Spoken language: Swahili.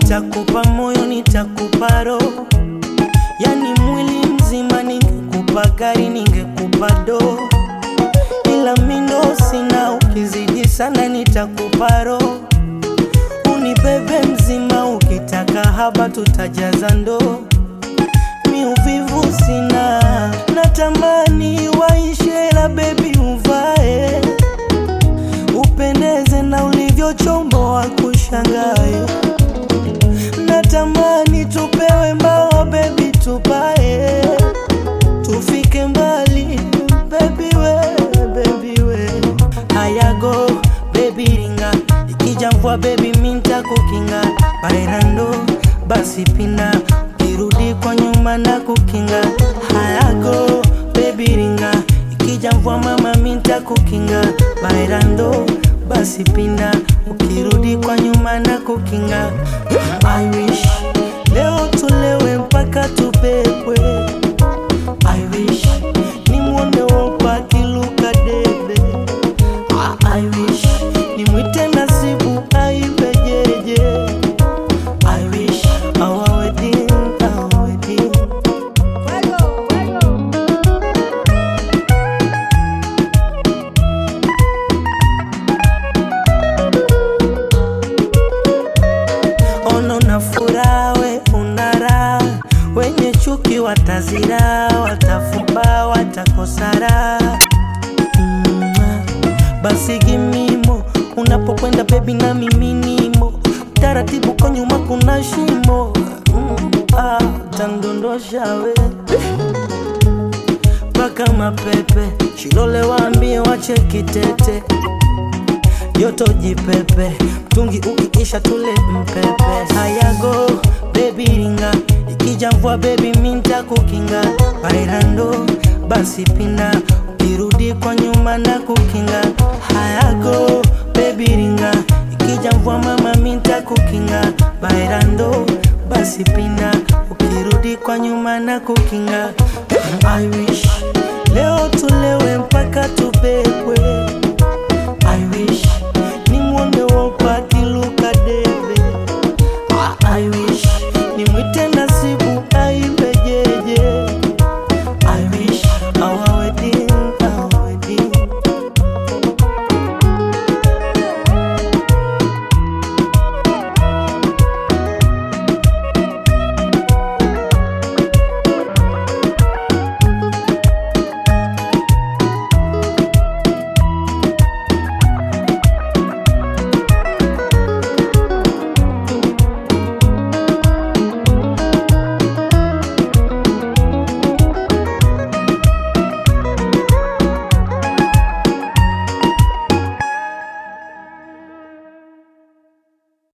nitakupa moyo, nitakupa roho, yani mwili mzima. Ningekupa gari, ningekupa do, ila mindo sina. Ukizidi sana nitakupa roho, unibebe mzima. Ukitaka haba tutajaza ndoo, mi uvivu sina. Natamani waishe la baby uvae, upendeze na ulivyochombo wa kushangae. Natamani tupewe mbao baby tupae, tufike mbali baby we. Hayago baby ringa, ikija mvua baby minta kukinga. Bailando basi pina, ukirudi kwa nyuma na kukinga. Hayago baby ringa, ikija mvua mama minta kukinga. Bailando basi pina, ukirudi kwa nyuma na kukinga. I wish leo tulewe mpaka tupepwe. I wish nimwone wopa kiluka debe. I wish nimwite Nasibu aibe jeje. I wish our wedding. Ono na furaha we unara, wenye chuki watazira, watafumba, watakosara. Basi gimimo, unapokwenda baby na mimi nimo. Taratibu kwa nyuma kuna shimo, tandondosha we paka mapepe. Shilole waambie wache kitete, joto jipepe, mtungi ukiisha tule mpepe. Hayago baby ringa, ikija mvua baby minta kukinga. Bailando basi pina, ukirudi kwa nyuma na kukinga. Hayago baby ringa, ikija mvua mama minta kukinga. Bailando basi pina, ukirudi kwa nyuma na kukinga. I wish leo tulewe mpaka tupepwe. I wish nimwone wopa kiluka debe. I wish